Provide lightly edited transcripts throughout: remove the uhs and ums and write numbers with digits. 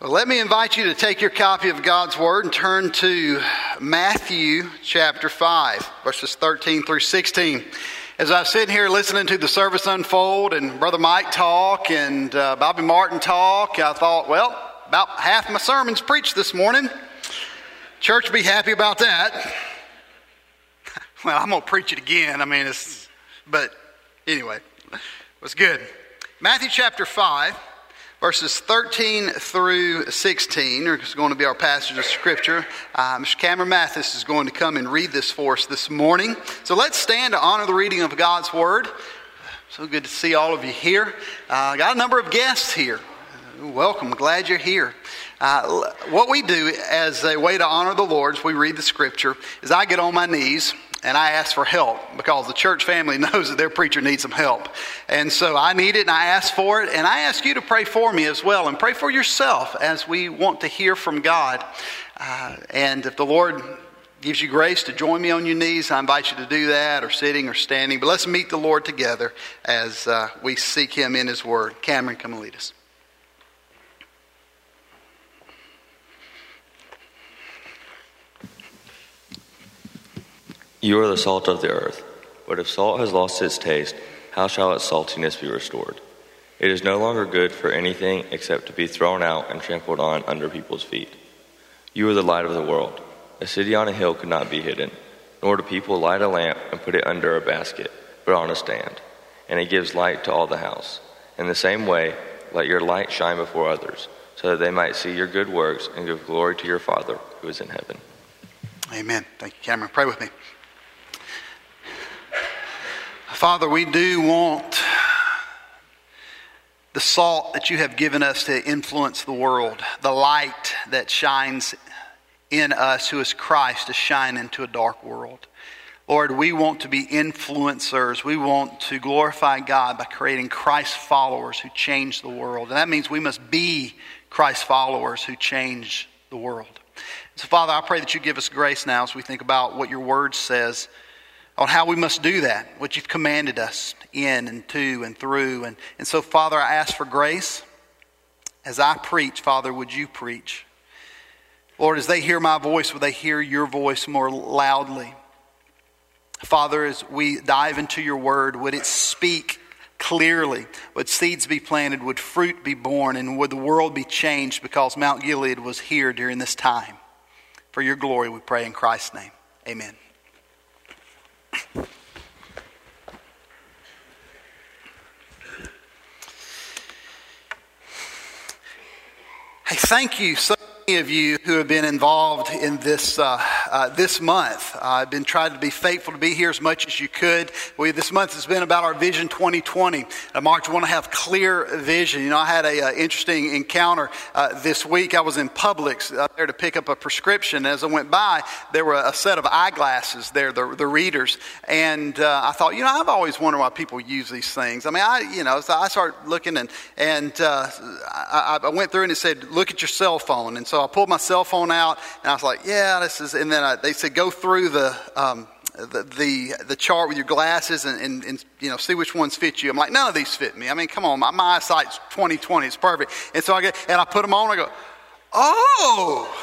Well, let me invite you to take your copy of God's Word and turn to Matthew chapter 5, verses 13 through 16. As I was sitting here listening to the service unfold and Brother Mike talk and Bobby Martin talk, I thought, well, about half my sermon's preached this morning. Church will be happy about that. Well, I'm going to preach it again. But anyway, it was good. Matthew chapter 5. Verses 13 through 16 are going to be our passage of Scripture. Mr. Cameron Mathis is going to come and read this for us this morning. So let's stand to honor the reading of God's Word. So good to see all of you here. Got a number of guests here. Welcome. Glad you're here. What we do as a way to honor the Lord as we read the Scripture is I get on my knees and I ask for help because the church family knows that their preacher needs some help. And so I need it and I ask for it. And I ask you to pray for me as well and pray for yourself as we want to hear from God. And if the Lord gives you grace to join me on your knees, I invite you to do that, or sitting or standing. But let's meet the Lord together as we seek Him in His Word. Cameron, come and lead us. You are the salt of the earth, but if salt has lost its taste, how shall its saltiness be restored? It is no longer good for anything except to be thrown out and trampled on under people's feet. You are the light of the world. A city on a hill could not be hidden, nor do people light a lamp and put it under a basket, but on a stand, and it gives light to all the house. In the same way, let your light shine before others, so that they might see your good works and give glory to your Father who is in heaven. Amen. Thank you, Cameron. Pray with me. Father, we do want the salt that you have given us to influence the world, the light that shines in us, who is Christ, to shine into a dark world. Lord, we want to be influencers. We want to glorify God by creating Christ followers who change the world. And that means we must be Christ followers who change the world. So, Father, I pray that you give us grace now as we think about what your word says on how we must do that, what you've commanded us in and to and through. And so, Father, I ask for grace. As I preach, Father, would you preach? Lord, as they hear my voice, would they hear your voice more loudly? Father, as we dive into your word, would it speak clearly? Would seeds be planted? Would fruit be born? And would the world be changed because Mount Gilead was here during this time? For your glory, we pray in Christ's name. Amen. Hey, thank you so many of you who have been involved in this this month. I've been trying to be faithful to be here as much as you could. This month has been about our Vision 2020. March, we want to have clear vision. You know, I had an interesting encounter this week. I was in Publix there to pick up a prescription. As I went by, there were a set of eyeglasses there, the readers. And I thought, I've always wondered why people use these things. So I started looking and I went through and it said, look at your cell phone. And so I pulled my cell phone out and I was like, yeah, this is, and then they said, go through the chart with your glasses and see which ones fit you. I'm like, none of these fit me. I mean, come on, my eyesight's 20/20, it's perfect. And so I put them on and I go, oh,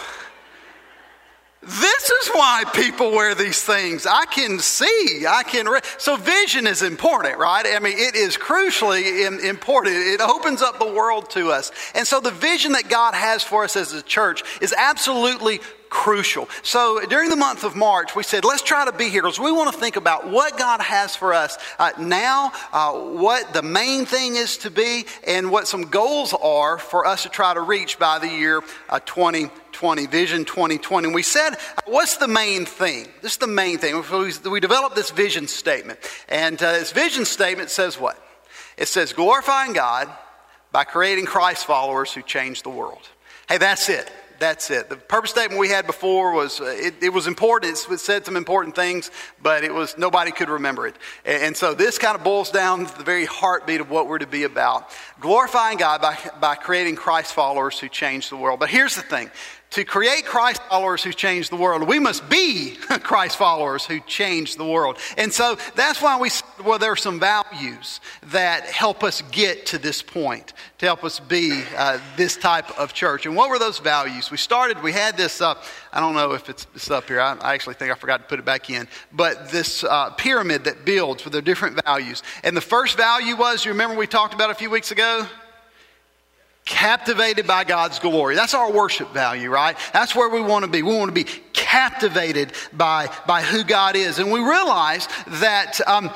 this is why people wear these things. I can see, so vision is important, right? I mean, it is crucially important. It opens up the world to us. And so the vision that God has for us as a church is absolutely crucial. So during the month of March, we said, let's try to be here because we want to think about what God has for us now, what the main thing is to be, and what some goals are for us to try to reach by the year 2020, Vision 2020. And we said, what's the main thing? This is the main thing. We developed this vision statement. And this vision statement says what? It says, glorifying God by creating Christ followers who change the world. Hey, that's it. That's it. The purpose statement we had before was, it was important. It said some important things, but nobody could remember it. And so this kind of boils down to the very heartbeat of what we're to be about. Glorifying God by creating Christ followers who change the world. But here's the thing. to create Christ followers who change the world, we must be Christ followers who change the world. And so that's why there are some values that help us get to this point, to help us be this type of church. And what were those values? We had this, I don't know if it's up here. I actually think I forgot to put it back in. But this pyramid that builds with their different values. And the first value was, you remember we talked about a few weeks ago? Captivated by God's glory. That's our worship value, right? That's where we want to be. We want to be captivated by who God is. And we realize that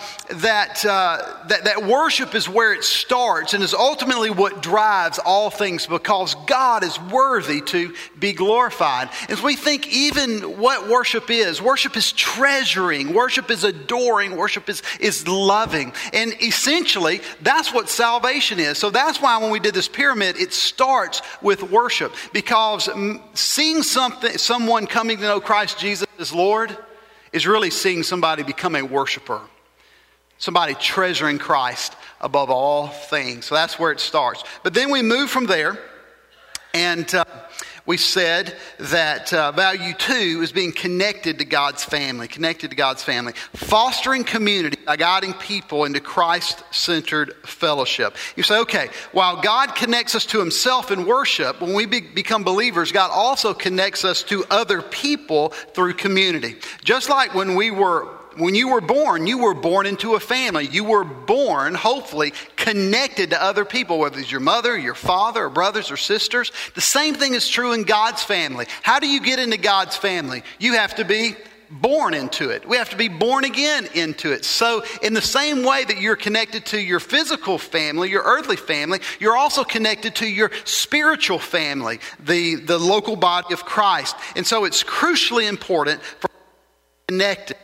worship is where it starts and is ultimately what drives all things, because God is worthy to be glorified. As we think even what worship is treasuring, worship is adoring, worship is loving. And essentially, that's what salvation is. So that's why when we did this pyramid, it starts with worship, because seeing someone coming to know Christ Jesus as Lord is really seeing somebody become a worshiper, somebody treasuring Christ above all things. So that's where it starts. But then we move from there, and we said that value 2 is being connected to God's family, fostering community by guiding people into Christ-centered fellowship. You say, okay, while God connects us to himself in worship, when we become believers, God also connects us to other people through community. Just like when you were born into a family. You were born, hopefully, connected to other people, whether it's your mother, your father, or brothers or sisters. The same thing is true in God's family. How do you get into God's family? You have to be born into it. We have to be born again into it. So in the same way that you're connected to your physical family, your earthly family, you're also connected to your spiritual family, the local body of Christ. And so it's crucially important for connected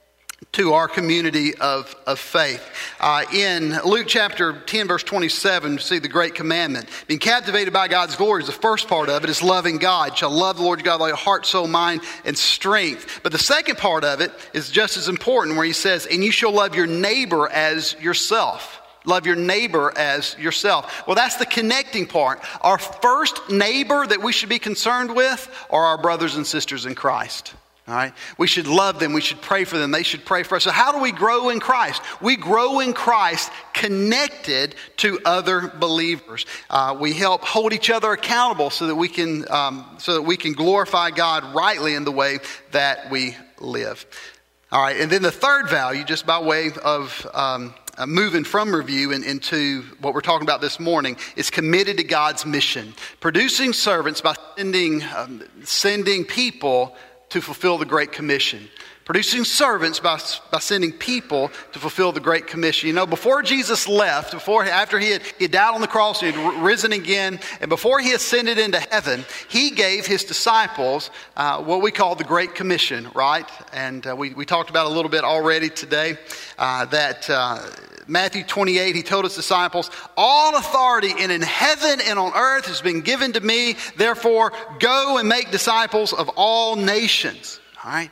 to our community of faith. In Luke chapter 10, verse 27, you see the great commandment. Being captivated by God's glory is the first part of it, is loving God. You shall love the Lord your God with all your heart, soul, mind, and strength. But the second part of it is just as important, where he says, and you shall love your neighbor as yourself. Love your neighbor as yourself. Well, that's the connecting part. Our first neighbor that we should be concerned with are our brothers and sisters in Christ. All right. We should love them. We should pray for them. They should pray for us. So how do we grow in Christ? We grow in Christ connected to other believers. We help hold each other accountable so that we can glorify God rightly in the way that we live. All right. And then the third value, just by way of moving from review into what we're talking about this morning, is committed to God's mission, producing servants by sending people to fulfill the Great Commission. Producing servants by sending people to fulfill the Great Commission. You know, before Jesus left, after he had died on the cross, he had risen again, and before he ascended into heaven, he gave his disciples what we call the Great Commission, right? And we talked about a little bit already today, that Matthew 28, he told his disciples, all authority in heaven and on earth has been given to me. Therefore, go and make disciples of all nations. All right.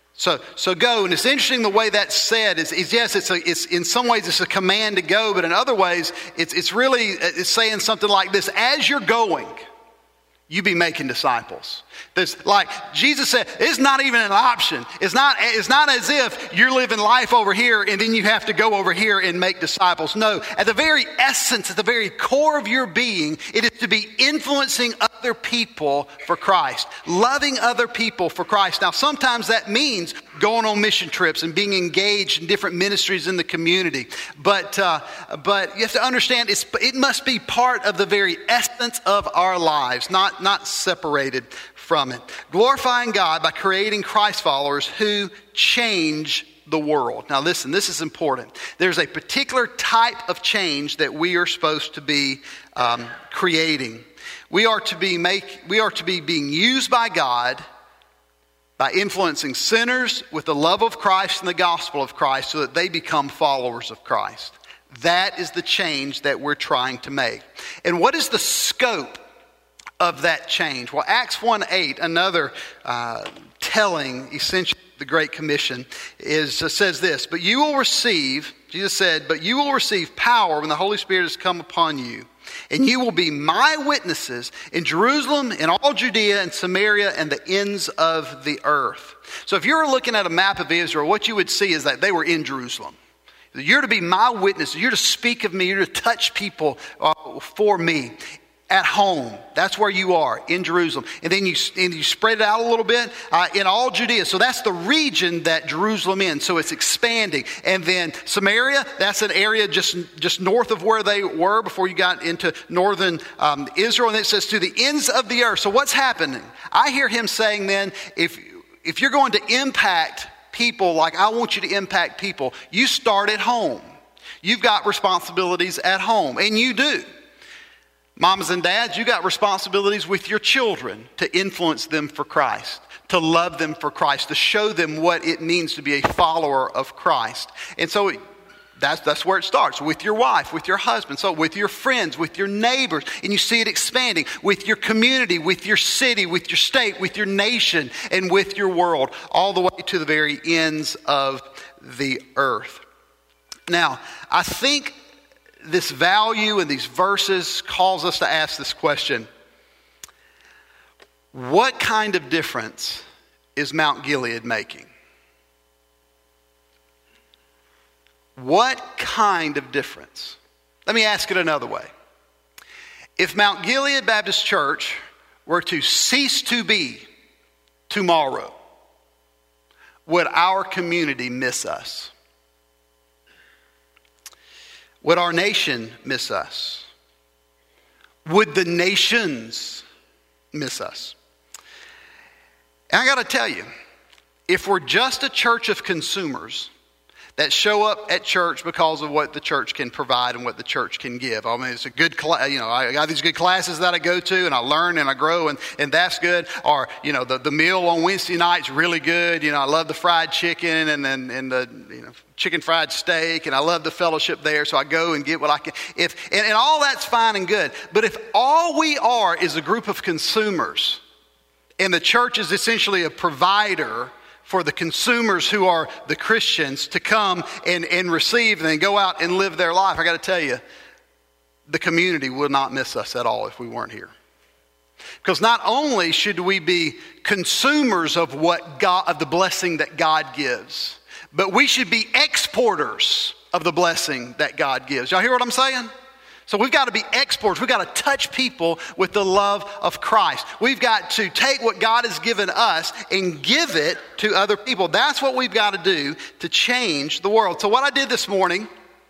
So go. And it's interesting the way that's said is yes, it's in some ways it's a command to go, but in other ways it's saying something like this: as you're going, you be making disciples. This, like Jesus said, it's not even an option. It's not as if you're living life over here and then you have to go over here and make disciples. No, at the very essence, at the very core of your being, it is to be influencing other people for Christ, loving other people for Christ. Now, sometimes that means going on mission trips and being engaged in different ministries in the community. But you have to understand, it must be part of the very essence of our lives, not separated from it. Glorifying God by creating Christ followers who change the world. Now listen, this is important. There's a particular type of change that we are supposed to be creating. We are to be being used by God by influencing sinners with the love of Christ and the gospel of Christ so that they become followers of Christ. That is the change that we're trying to make. And what is the scope of that change? Well, Acts 1:8, another telling essentially the Great Commission, says this: but you will receive, Jesus said, but you will receive power when the Holy Spirit has come upon you. And you will be my witnesses in Jerusalem, in all Judea and Samaria, and the ends of the earth. So if you're looking at a map of Israel, what you would see is that they were in Jerusalem. You're to be my witness. You're to speak of me. You're to touch people for me at home. That's where you are, in Jerusalem. And then you spread it out a little bit in all Judea. So that's the region that Jerusalem in. So it's expanding. And then Samaria, that's an area just north of where they were before you got into northern Israel. And it says to the ends of the earth. So what's happening? I hear him saying then, if you're going to impact people like I want you to impact people, you start at home. You've got responsibilities at home, and you do. Mamas and dads, you got responsibilities with your children to influence them for Christ, to love them for Christ, to show them what it means to be a follower of Christ. And so that's where it starts, with your wife, with your husband, so with your friends, with your neighbors, and you see it expanding with your community, with your city, with your state, with your nation, and with your world, all the way to the very ends of the earth. Now, I think this value in these verses calls us to ask this question: what kind of difference is Mount Gilead making? What kind of difference? Let me ask it another way. If Mount Gilead Baptist Church were to cease to be tomorrow, would our community miss us? Would our nation miss us? Would the nations miss us? And I got to tell you, if we're just a church of consumers that show up at church because of what the church can provide and what the church can give. I mean, it's a good class, I got these good classes that I go to and I learn and I grow and that's good. Or, the meal on Wednesday night's really good. I love the fried chicken and the, chicken fried steak, and I love the fellowship there. So I go and get what I can. And all that's fine and good. But if all we are is a group of consumers and the church is essentially a provider for the consumers who are the Christians to come and receive and then go out and live their life, I got to tell you, the community would not miss us at all if we weren't here. Because not only should we be consumers of of the blessing that God gives, but we should be exporters of the blessing that God gives. Y'all hear what I'm saying? So we've got to be exporters. We've got to touch people with the love of Christ. We've got to take what God has given us and give it to other people. That's what we've got to do to change the world. So what I did this morning,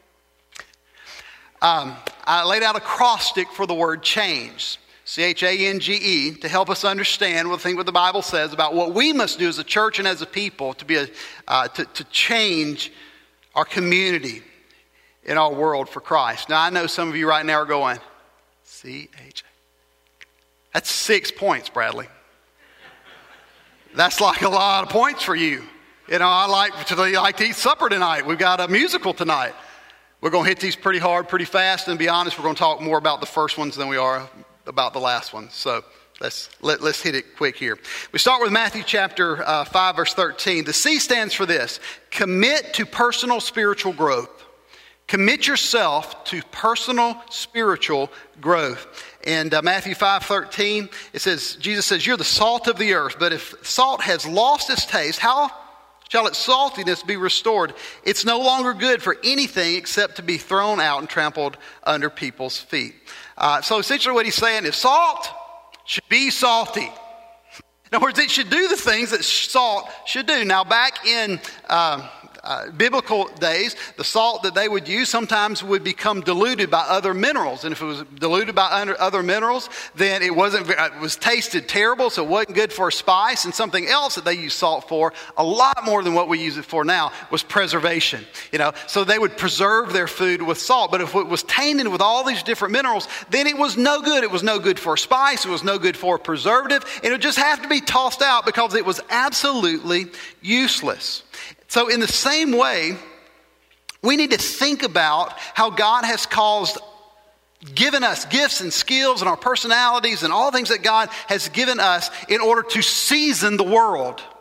I laid out a acrostic for the word change. CHANGE, to help us understand what the Bible says about what we must do as a church and as a people to change our community in our world for Christ. Now, I know some of you right now are going, CHA. That's 6 points, Bradley. That's like a lot of points for you. I like to eat supper tonight. We've got a musical tonight. We're going to hit these pretty hard, pretty fast, and to be honest, we're going to talk more about the first ones than we are about the last one. So let's hit it quick here. We start with Matthew chapter 5, verse 13. The C stands for this: commit to personal spiritual growth. Commit yourself to personal spiritual growth. And Matthew 5:13, Jesus says, you're the salt of the earth, but if salt has lost its taste, how shall its saltiness be restored? It's no longer good for anything except to be thrown out and trampled under people's feet. So essentially what he's saying is salt should be salty. In other words, it should do the things that salt should do. Now back in biblical days, the salt that they would use sometimes would become diluted by other minerals. And if it was diluted by other minerals, then it was tasted terrible, so it wasn't good for a spice. And something else that they used salt for, a lot more than what we use it for now, was preservation. So they would preserve their food with salt. But if it was tainted with all these different minerals, then it was no good. It was no good for a spice. It was no good for a preservative. And it would just have to be tossed out because it was absolutely useless. So in the same way, we need to think about how God has given us gifts and skills and our personalities and all things that God has given us in order to season the world,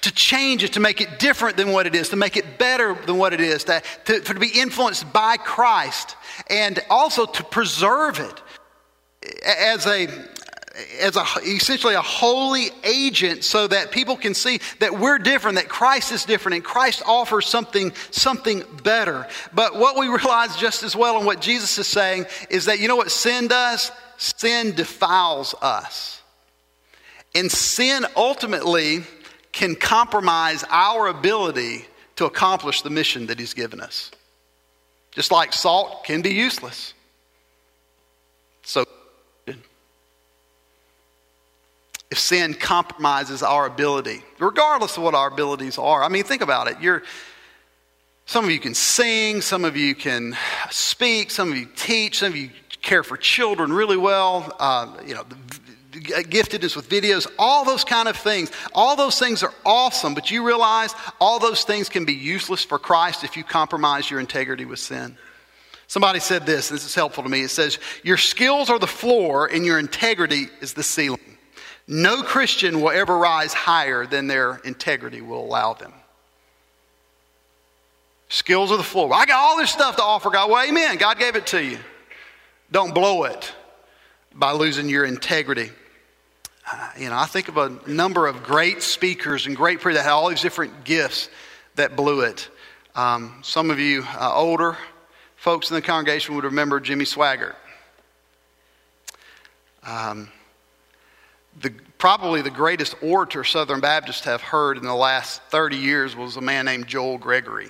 to change it, to make it different than what it is, to make it better than what it is, to be influenced by Christ, and also to preserve it as essentially a holy agent, so that people can see that we're different, that Christ is different, and Christ offers something better. But what we realize just as well, and what Jesus is saying, is that you know what sin does? Sin defiles us. And sin ultimately can compromise our ability to accomplish the mission that he's given us. Just like salt can be useless. So if sin compromises our ability, regardless of what our abilities are. I mean, think about it. Some of you can sing, some of you can speak, some of you teach, some of you care for children really well, the giftedness with videos, all those kind of things. All those things are awesome, but you realize all those things can be useless for Christ if you compromise your integrity with sin. Somebody said this is helpful to me. It says, your skills are the floor and your integrity is the ceiling. No Christian will ever rise higher than their integrity will allow them. Skills are the floor. I got all this stuff to offer God. Well, amen. God gave it to you. Don't blow it by losing your integrity. I think of a number of great speakers and great preachers that had all these different gifts that blew it. Some of you older folks in the congregation would remember Jimmy Swaggart. Probably the greatest orator Southern Baptists have heard in the last 30 years was a man named Joel Gregory.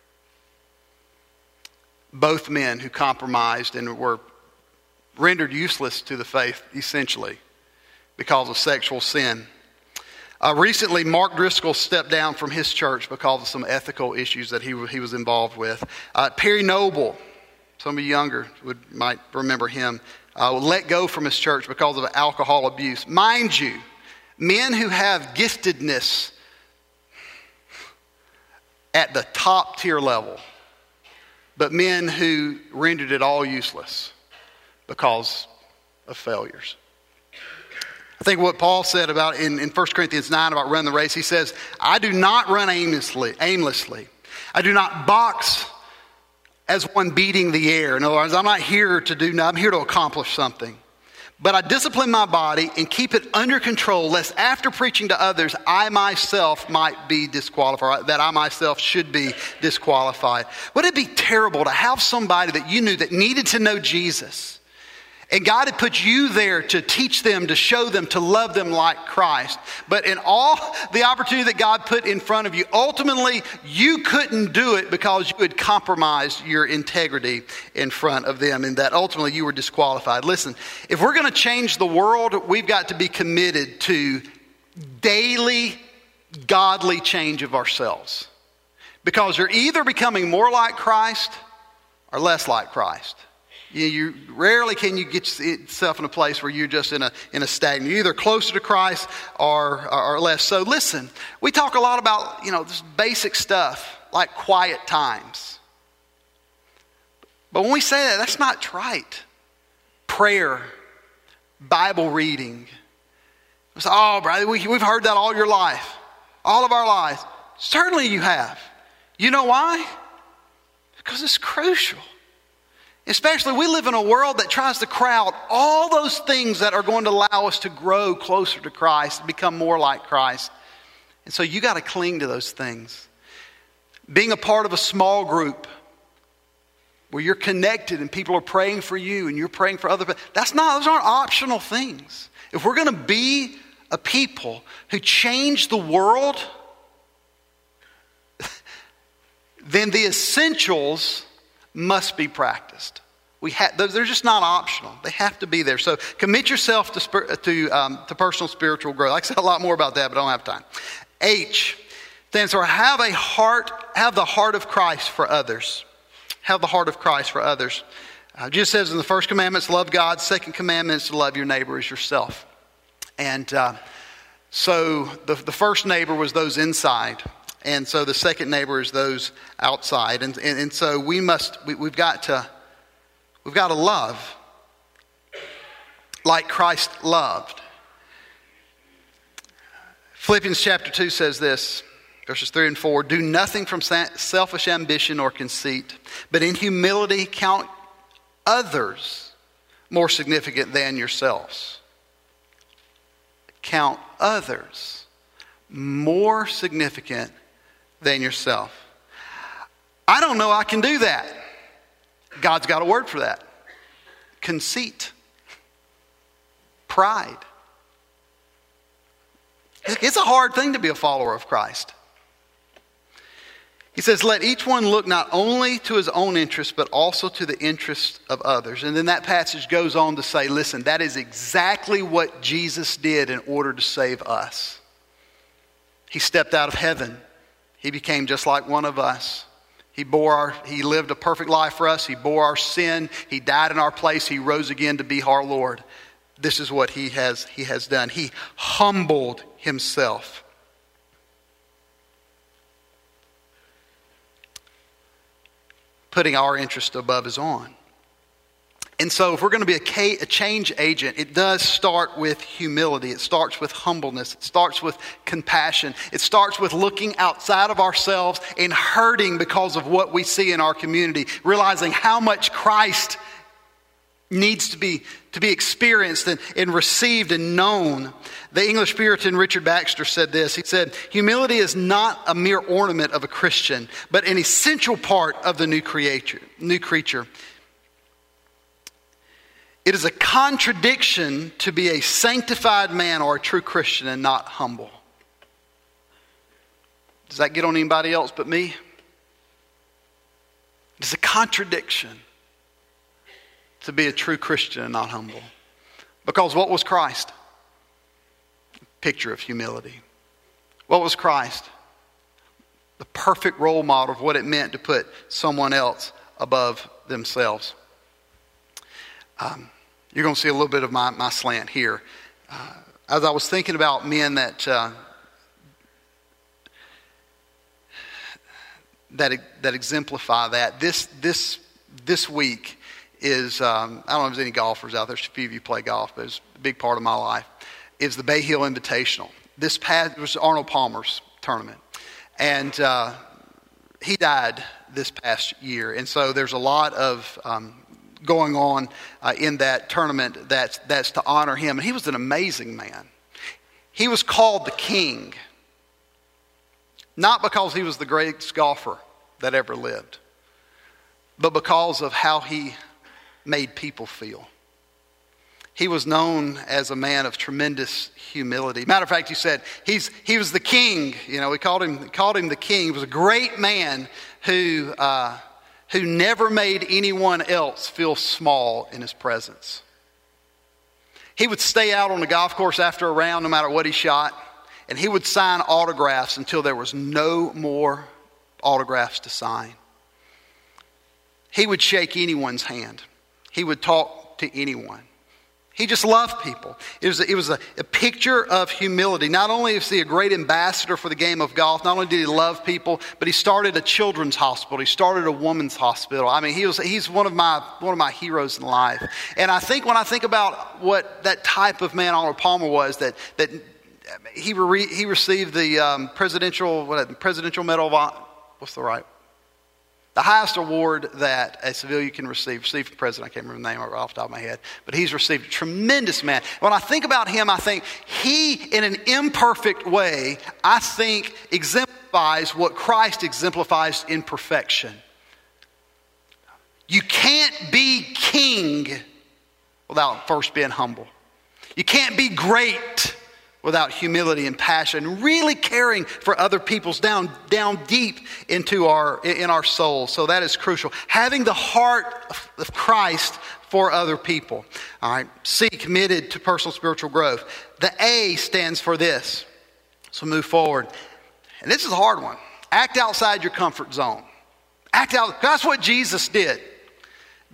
Both men who compromised and were rendered useless to the faith, essentially, because of sexual sin. Recently, Mark Driscoll stepped down from his church because of some ethical issues that he was involved with. Perry Noble, some of you younger might remember him, let go from his church because of alcohol abuse. Mind you, men who have giftedness at the top tier level, but men who rendered it all useless because of failures. I think what Paul said about in 1 Corinthians 9 about running the race, he says, I do not run aimlessly. I do not box as one beating the air. In other words, I'm not here to do nothing. I'm here to accomplish something. But I discipline my body and keep it under control, lest after preaching to others, I myself might be disqualified, that I myself should be disqualified. Would it be terrible to have somebody that you knew that needed to know Jesus, and God had put you there to teach them, to show them, to love them like Christ. But in all the opportunity that God put in front of you, ultimately you couldn't do it because you had compromised your integrity in front of them, and that ultimately you were disqualified. Listen, if we're going to change the world, we've got to be committed to daily godly change of ourselves. Because you're either becoming more like Christ or less like Christ. You rarely can you get yourself in a place where you're just in a stagnant. You're either closer to Christ or less. So listen, we talk a lot about, this basic stuff like quiet times. But when we say that, that's not trite. Prayer, Bible reading. We say, oh, brother, we've heard that all your life. All of our lives. Certainly you have. You know why? Because it's crucial. Especially, we live in a world that tries to crowd all those things that are going to allow us to grow closer to Christ, become more like Christ. And so you got to cling to those things. Being a part of a small group where you're connected and people are praying for you and you're praying for other people, those aren't optional things. If we're going to be a people who change the world, then the essentials must be practiced. They're just not optional. They have to be there. So commit yourself to personal spiritual growth. I said a lot more about that, but I don't have time. H stands for have the heart of Christ for others. Have the heart of Christ for others. Jesus says in the first commandment, love God. Second commandment is to love your neighbor as yourself. And so the first neighbor was those inside. And so the second neighbor is those outside. And so we've got to love like Christ loved. Philippians chapter 2 says this, verses 3 and 4, do nothing from selfish ambition or conceit, but in humility count others more significant than yourselves. Count others more significant than yourself. I don't know I can do that. God's got a word for that. Conceit. Pride. It's a hard thing to be a follower of Christ. He says, let each one look not only to his own interest, but also to the interest of others. And then that passage goes on to say, listen, that is exactly what Jesus did in order to save us. He stepped out of heaven. He became just like one of us. He lived a perfect life for us. He bore our sin. He died in our place. He rose again to be our Lord. This is what he has done. He humbled himself. Putting our interest above his own. And so if we're going to be a change agent, it does start with humility. It starts with humbleness. It starts with compassion. It starts with looking outside of ourselves and hurting because of what we see in our community, realizing how much Christ needs to be experienced and received and known. The English Puritan Richard Baxter said this. He said, humility is not a mere ornament of a Christian, but an essential part of the new creature. It is a contradiction to be a sanctified man or a true Christian and not humble. Does that get on anybody else but me? It's a contradiction to be a true Christian and not humble. Because what was Christ? A picture of humility. What was Christ? The perfect role model of what it meant to put someone else above themselves. You're going to see a little bit of my slant here. As I was thinking about men that exemplify that, this week is, I don't know if there's any golfers out there. There's a few of you play golf, but it's a big part of my life, is the Bay Hill Invitational. It was Arnold Palmer's tournament. And he died this past year. And so there's a lot of going on in that tournament that's to honor him. And he was an amazing man. He was called the King, not because he was the greatest golfer that ever lived, but because of how he made people feel. He was known as a man of tremendous humility. Matter of fact, he said he was the king. You know, we called him the king. He was a great man who never made anyone else feel small in his presence. He would stay out on the golf course after a round, no matter what he shot, and he would sign autographs until there was no more autographs to sign. He would shake anyone's hand. He would talk to anyone. He just loved people. It was a picture of humility. Not only is he a great ambassador for the game of golf, not only did he love people, but he started a children's hospital. He started a women's hospital. I mean, he's one of my heroes in life. And I think when I think about what that type of man Arnold Palmer was, that he received the presidential medal of the highest award that a civilian can receive from the president. I can't remember the name off the top of my head, but he's received a tremendous man. When I think about him, I think he, in an imperfect way, I think exemplifies what Christ exemplifies in perfection. You can't be king without first being humble. You can't be great without humility and passion, really caring for other people's down deep in our souls. So that is crucial. Having the heart of Christ for other people. All right. C, committed to personal spiritual growth. The A stands for this. So move forward. And this is a hard one. Act outside your comfort zone. Act out. That's what Jesus did.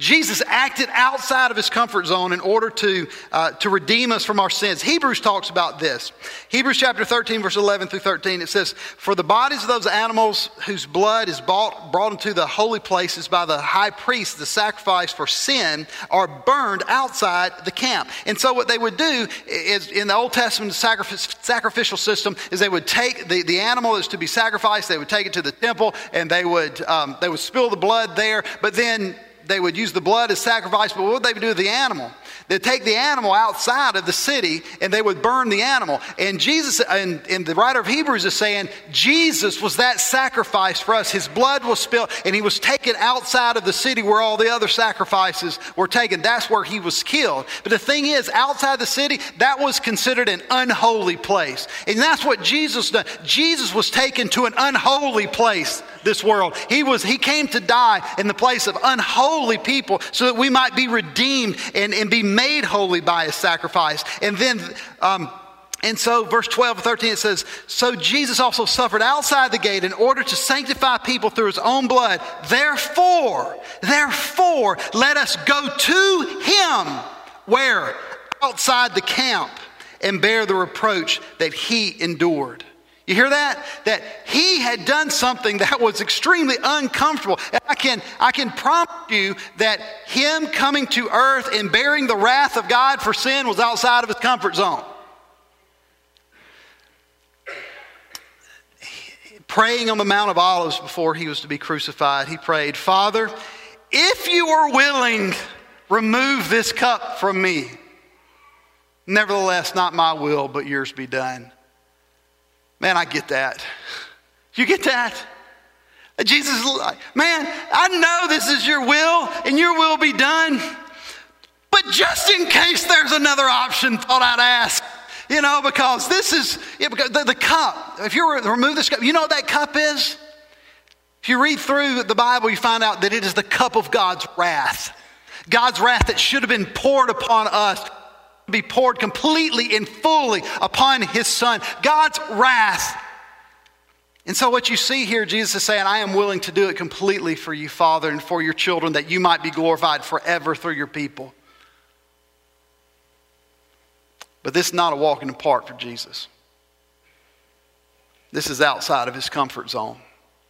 Jesus acted outside of his comfort zone in order to redeem us from our sins. Hebrews talks about this. Hebrews chapter 13, verse 11 through 13, it says, "For the bodies of those animals whose blood is brought into the holy places by the high priest, the sacrifice for sin, are burned outside the camp." And so what they would do is, in the Old Testament sacrificial system, is they would take the animal that's to be sacrificed, they would take it to the temple, and they would spill the blood there, but then they would use the blood as sacrifice. But what would they do with the animal? They'd take the animal outside of the city and they would burn the animal. And Jesus, and the writer of Hebrews is saying, Jesus was that sacrifice for us. His blood was spilled and he was taken outside of the city where all the other sacrifices were taken. That's where he was killed. But the thing is, outside the city, that was considered an unholy place. And that's what Jesus did. Jesus was taken to an unholy place, this world. He came to die in the place of unholy people so that we might be redeemed and be made holy by his sacrifice. And then, and so verse 12 and 13, it says, "So Jesus also suffered outside the gate in order to sanctify people through his own blood. Therefore, let us go to him." Where? Outside the camp, and bear the reproach that he endured. You hear that? That he had done something that was extremely uncomfortable. And I can promise you that him coming to earth and bearing the wrath of God for sin was outside of his comfort zone. Praying on the Mount of Olives before he was to be crucified, he prayed, "Father, if you are willing, remove this cup from me. Nevertheless, not my will, but yours be done." Man, I get that. You get that? Jesus is like, "Man, I know this is your will and your will be done. But just in case there's another option, thought I'd ask." Because this is, because the cup, if you remove this cup, you know what that cup is? If you read through the Bible, you find out that it is the cup of God's wrath. God's wrath that should have been poured upon us, be poured completely and fully upon his son. God's wrath. And so what you see here, Jesus is saying, "I am willing to do it completely for you, Father, and for your children, that you might be glorified forever through your people." But this is not a walk in the park for Jesus. This is outside of his comfort zone.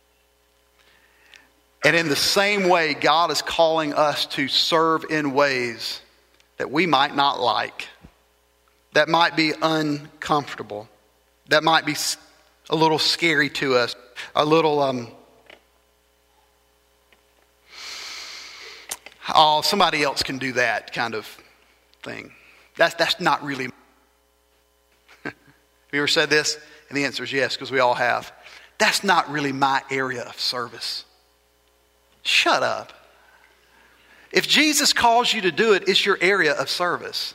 And in the same way, God is calling us to serve in ways that we might not like, that might be uncomfortable, that might be a little scary to us, a little, somebody else can do that kind of thing. That's not really. Have you ever said this? And the answer is yes, because we all have. That's not really my area of service. Shut up. If Jesus calls you to do it, it's your area of service.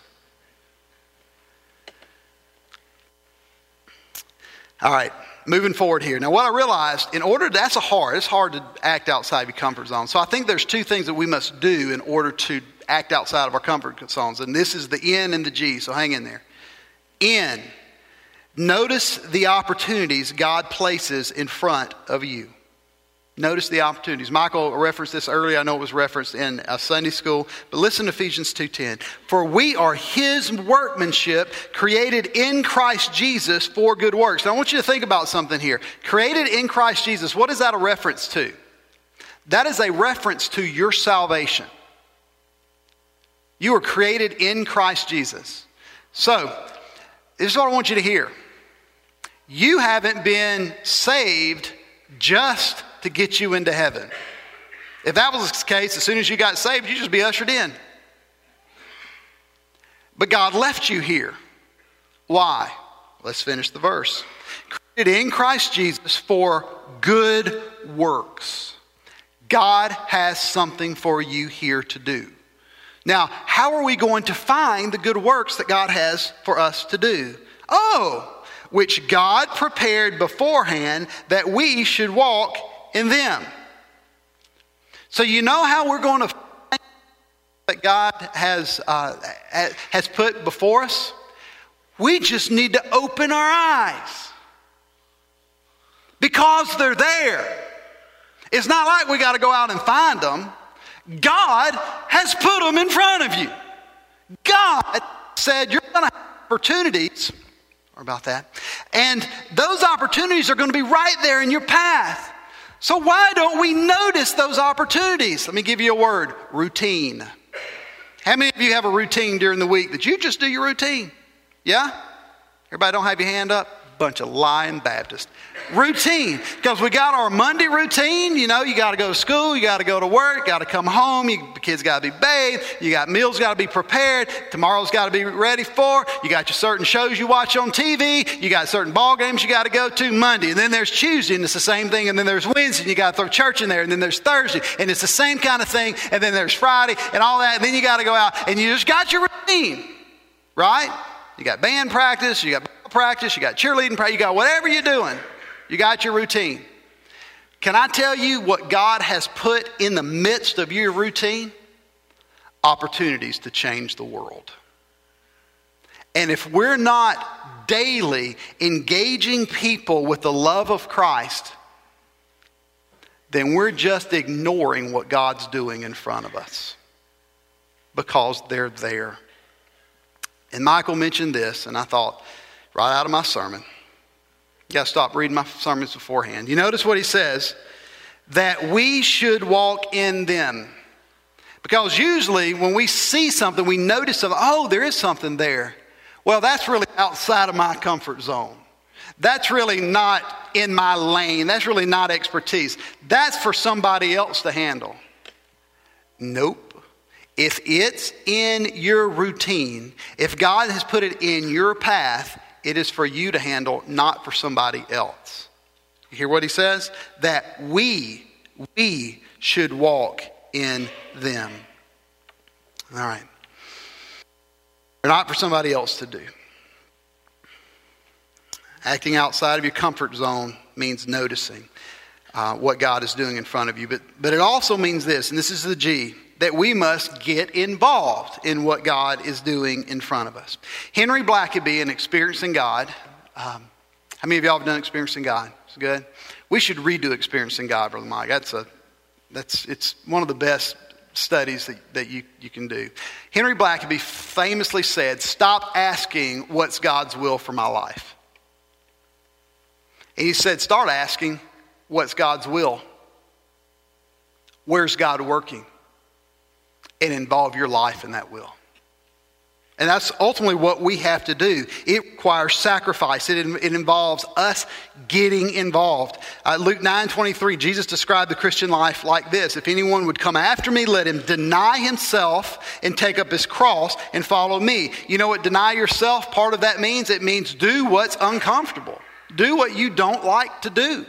All right, moving forward here. Now, what I realized, it's hard to act outside your comfort zone. So I think there's two things that we must do in order to act outside of our comfort zones. And this is the N and the G, so hang in there. N, notice the opportunities God places in front of you. Notice the opportunities. Michael referenced this earlier. I know it was referenced in Sunday school. But listen to Ephesians 2:10. "For we are his workmanship, created in Christ Jesus for good works." Now I want you to think about something here. Created in Christ Jesus. What is that a reference to? That is a reference to your salvation. You were created in Christ Jesus. So, this is what I want you to hear. You haven't been saved just to get you into heaven. If that was the case, as soon as you got saved, you'd just be ushered in. But God left you here. Why? Let's finish the verse. Created in Christ Jesus for good works. God has something for you here to do. Now, how are we going to find the good works that God has for us to do? Which God prepared beforehand that we should walk in them. So you know how we're going to find that God has put before us? We just need to open our eyes. Because they're there. It's not like we got to go out and find them. God has put them in front of you. God said you're going to have opportunities, or about that, and those opportunities are going to be right there in your path. So why don't we notice those opportunities? Let me give you a word: routine. How many of you have a routine during the week that you just do your routine? Yeah? Everybody don't have your hand up? Bunch of lying Baptists. Routine. Because we got our Monday routine. You know, you got to go to school, you got to go to work, got to come home, the kids got to be bathed, you got meals got to be prepared, tomorrow's got to be ready for, you got your certain shows you watch on TV, you got certain ball games you got to go to Monday, and then there's Tuesday, and it's the same thing, and then there's Wednesday, and you got to throw church in there, and then there's Thursday, and it's the same kind of thing, and then there's Friday, and all that, and then you got to go out, and you just got your routine, right? You got band practice, you got practice, you got cheerleading practice, you got whatever you're doing. You got your routine. Can I tell you what God has put in the midst of your routine? Opportunities to change the world. And if we're not daily engaging people with the love of Christ, then we're just ignoring what God's doing in front of us because they're there. And Michael mentioned this, and I thought, right out of my sermon, you got to stop reading my sermons beforehand. You notice what he says, that we should walk in them. Because usually when we see something, we notice something, oh, there is something there. Well, that's really outside of my comfort zone. That's really not in my lane. That's really not expertise. That's for somebody else to handle. Nope. If it's in your routine, if God has put it in your path, it is for you to handle, not for somebody else. You hear what he says? That we should walk in them. All right. They're not for somebody else to do. Acting outside of your comfort zone means noticing what God is doing in front of you. But it also means this, and this is the G, that we must get involved in what God is doing in front of us. Henry Blackaby in Experiencing God. How many of y'all have done Experiencing God? It's good. We should redo Experiencing God, Brother Mike. It's one of the best studies that you can do. Henry Blackaby famously said, "Stop asking what's God's will for my life." And he said, start asking what's God's will. Where's God working? And involve your life in that will. And that's ultimately what we have to do. It requires sacrifice. It involves us getting involved. Luke 9:23, Jesus described the Christian life like this: if anyone would come after me, let him deny himself and take up his cross and follow me. You know what deny yourself, part of that means? It means do what's uncomfortable. Do what you don't like to do.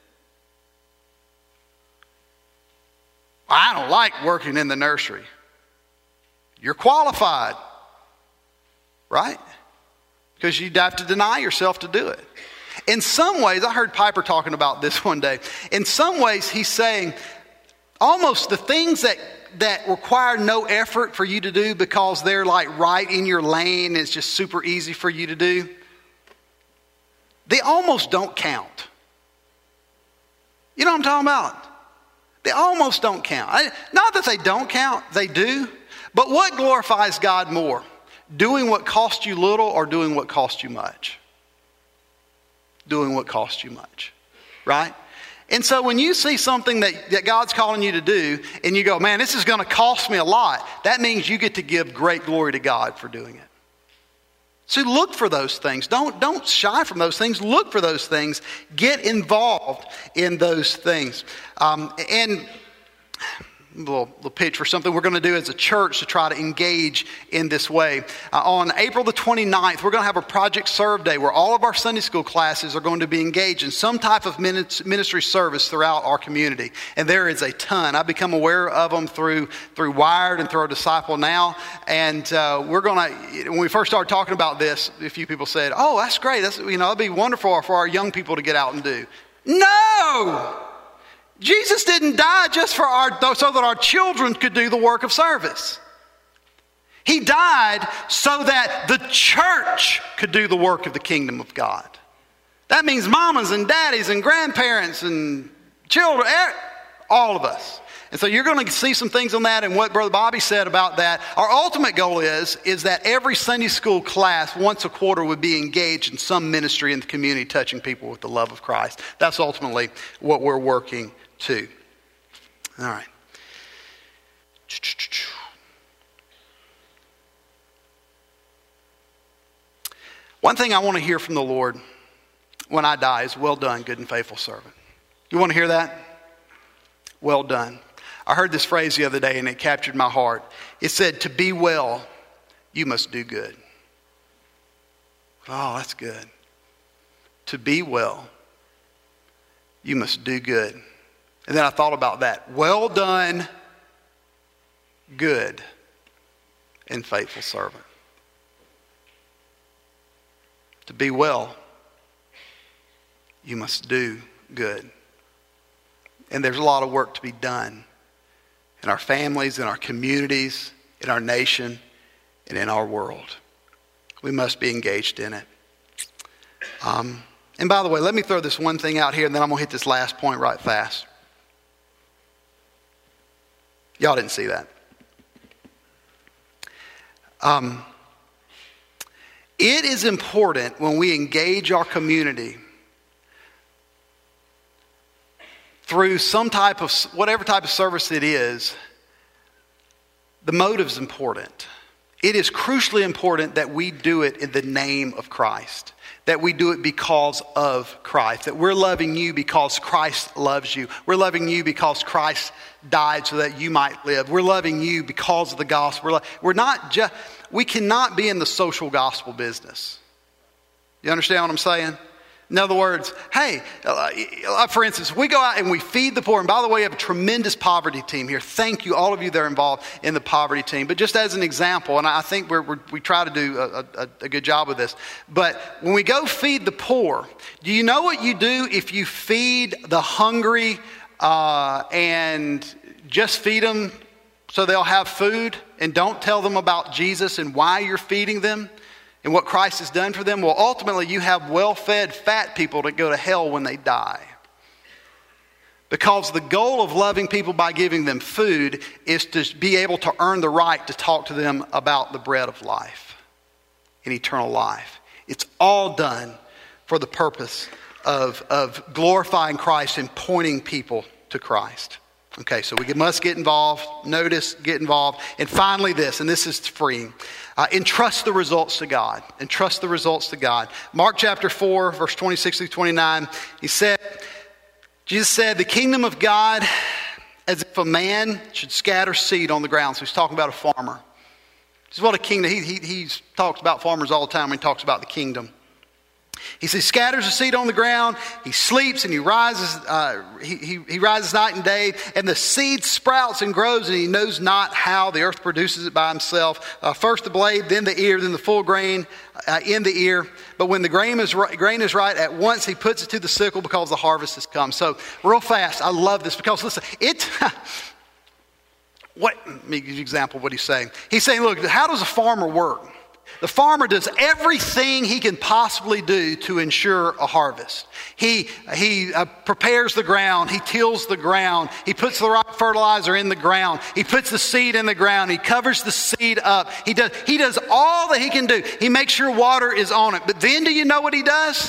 I don't like working in the nursery. You're qualified, right? Because you'd have to deny yourself to do it. In some ways, I heard Piper talking about this one day. In some ways, he's saying almost the things that require no effort for you to do because they're like right in your lane, it's just super easy for you to do, they almost don't count. You know what I'm talking about? They almost don't count. Not that they don't count, they do. But what glorifies God more? Doing what cost you little or doing what cost you much? Doing what cost you much, right? And so when you see something that God's calling you to do and you go, man, this is going to cost me a lot, that means you get to give great glory to God for doing it. So look for those things. Don't shy from those things. Look for those things. Get involved in those things. And a little pitch for something we're going to do as a church to try to engage in this way. On April the 29th, we're going to have a Project Serve Day where all of our Sunday school classes are going to be engaged in some type of ministry service throughout our community. And there is a ton. I've become aware of them through Wired and through our Disciple Now. And we're going to, when we first started talking about this, a few people said, oh, that's great. That'd be wonderful for our young people to get out and do. No! Jesus didn't die just so that our children could do the work of service. He died so that the church could do the work of the kingdom of God. That means mamas and daddies and grandparents and children, All of us. And so you're going to see some things on that and what Brother Bobby said about that. Our ultimate goal is that every Sunday school class once a quarter would be engaged in some ministry in the community, touching people with the love of Christ. That's ultimately what we're working to. All right. One thing I want to hear from the Lord when I die is, well done, good and faithful servant. You want to hear that? Well done. I heard this phrase the other day and it captured my heart. It said, to be well, you must do good. Oh, that's good. To be well, you must do good. And then I thought about that. Well done, good and faithful servant. To be well, you must do good. And there's a lot of work to be done in our families, in our communities, in our nation, and in our world. We must be engaged in it. And by the way, let me throw this one thing out here, and then I'm going to hit this last point right fast. Y'all didn't see that. It is important when we engage our community through some type of, whatever type of service it is, the motive's important. It is crucially important that we do it in the name of Christ. That we do it because of Christ. That we're loving you because Christ loves you. We're loving you because Christ died so that you might live. We're loving you because of the gospel. We cannot be in the social gospel business. You understand what I'm saying? In other words, hey, for instance, we go out and we feed the poor. And by the way, we have a tremendous poverty team here. Thank you, all of you that are involved in the poverty team. But just as an example, and I think we try to do a good job with this. But when we go feed the poor, do you know what you do if you feed the hungry and just feed them so they'll have food and don't tell them about Jesus and why you're feeding them? And what Christ has done for them? Well, ultimately, you have well-fed, fat people that go to hell when they die. Because the goal of loving people by giving them food is to be able to earn the right to talk to them about the bread of life and eternal life. It's all done for the purpose of glorifying Christ and pointing people to Christ. Okay, so we must get involved. Notice, get involved. And finally this, and this is freeing. Entrust the results to God. Entrust the results to God. Mark chapter 4, verse 26 through 29. Jesus said, the kingdom of God, as if a man should scatter seed on the ground. So he's talking about a farmer. This is what a kingdom, he talks about farmers all the time when he talks about the kingdom. He says, scatters the seed on the ground, he sleeps and he rises, he rises night and day, and the seed sprouts and grows, and he knows not how. The earth produces it by himself. First the blade, then the ear, then the full grain in the ear. But when the grain is right, at once he puts it to the sickle because the harvest has come. So real fast, I love this because listen, let me give you an example of what he's saying. He's saying, look, how does a farmer work? The farmer does everything he can possibly do to ensure a harvest. He prepares the ground. He tills the ground. He puts the right fertilizer in the ground. He puts the seed in the ground. He covers the seed up. He does all that he can do. He makes sure water is on it. But then do you know what he does?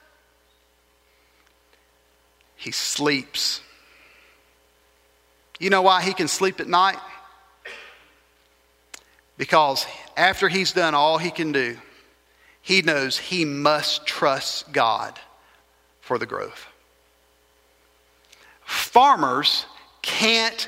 He sleeps. You know why he can sleep at night? Because after he's done all he can do, he knows he must trust God for the growth. Farmers can't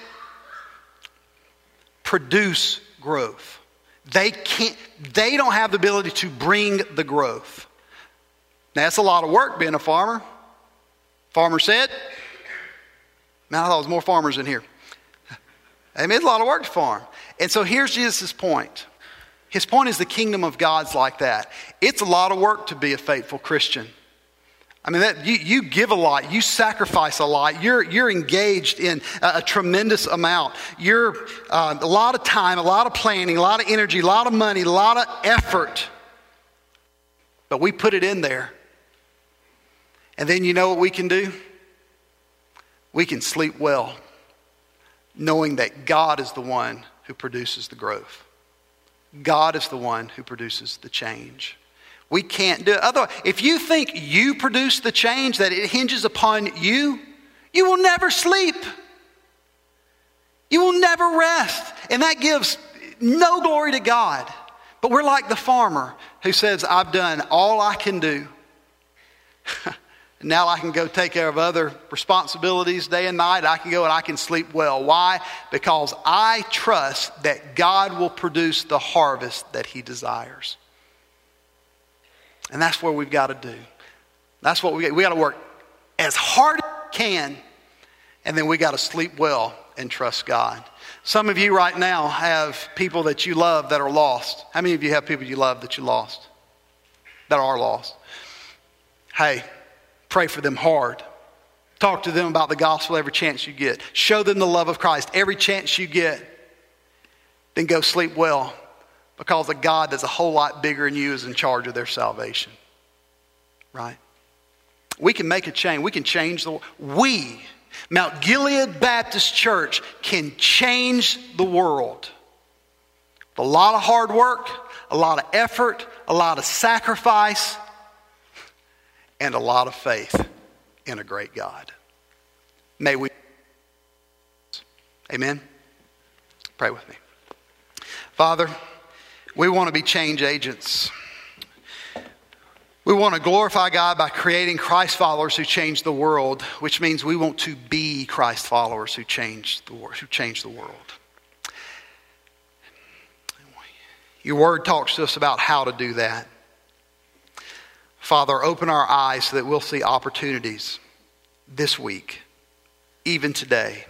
produce growth. They don't have the ability to bring the growth. Now that's a lot of work being a farmer. Farmer said, man, I thought there was more farmers in here. I mean, it's a lot of work to farm. And so here's Jesus' point. His point is the kingdom of God's like that. It's a lot of work to be a faithful Christian. I mean, you give a lot. You sacrifice a lot. You're engaged in a tremendous amount. You're a lot of time, a lot of planning, a lot of energy, a lot of money, a lot of effort. But we put it in there. And then you know what we can do? We can sleep well. knowing that God is the one who produces the growth. God is the one who produces the change. We can't do it. Otherwise, if you think you produce the change, that it hinges upon you, you will never sleep. You will never rest. And that gives no glory to God. But we're like the farmer who says, I've done all I can do. Now I can go take care of other responsibilities day and night. I can go and I can sleep well. Why? Because I trust that God will produce the harvest that He desires. And that's what we've got to do. That's what we got to work as hard as we can. And then we got to sleep well and trust God. Some of you right now have people that you love that are lost. How many of you have people you love that you lost? That are lost? Hey, pray for them hard. Talk to them about the gospel every chance you get. Show them the love of Christ every chance you get. Then go sleep well, because a God that's a whole lot bigger than you is in charge of their salvation. Right? We can make a change. We can change the world. We, Mount Gilead Baptist Church, can change the world. A lot of hard work, a lot of effort, a lot of sacrifice, and a lot of faith in a great God. May we. Amen. Pray with me. Father, we want to be change agents. We want to glorify God by creating Christ followers who change the world, which means we want to be Christ followers who change the world. Your word talks to us about how to do that. Father, open our eyes so that we'll see opportunities this week, even today.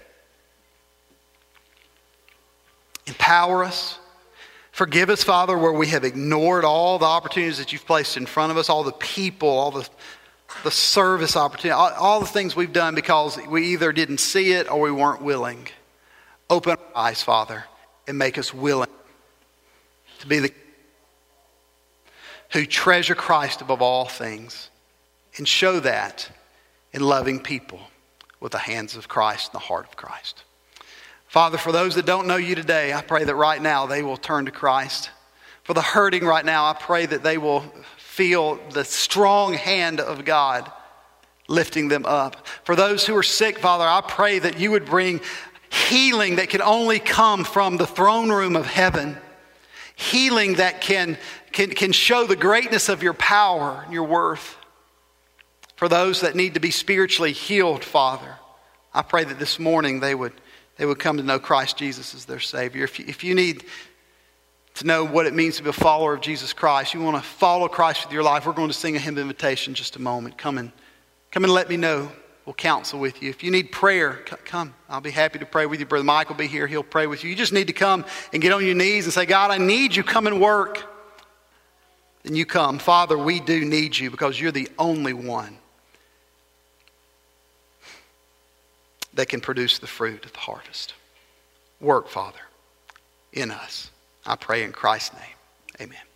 Empower us. Forgive us, Father, where we have ignored all the opportunities that you've placed in front of us, all the people, all the service opportunities, all the things we've done because we either didn't see it or we weren't willing. Open our eyes, Father, and make us willing to be the who treasure Christ above all things, and show that in loving people with the hands of Christ and the heart of Christ. Father, for those that don't know you today, I pray that right now they will turn to Christ. For the hurting right now, I pray that they will feel the strong hand of God lifting them up. For those who are sick, Father, I pray that you would bring healing that can only come from the throne room of heaven. Healing that can show the greatness of your power and your worth. For those that need to be spiritually healed, Father, I pray that this morning they would come to know Christ Jesus as their Savior. If you need to know what it means to be a follower of Jesus Christ, you want to follow Christ with your life, we're going to sing a hymn of invitation in just a moment. Come and let me know. We'll counsel with you. If you need prayer, come. I'll be happy to pray with you. Brother Mike will be here. He'll pray with you. You just need to come and get on your knees and say, God, I need you. Come and work. Then you come. Father, we do need you because you're the only one that can produce the fruit of the harvest. Work, Father, in us. I pray in Christ's name. Amen.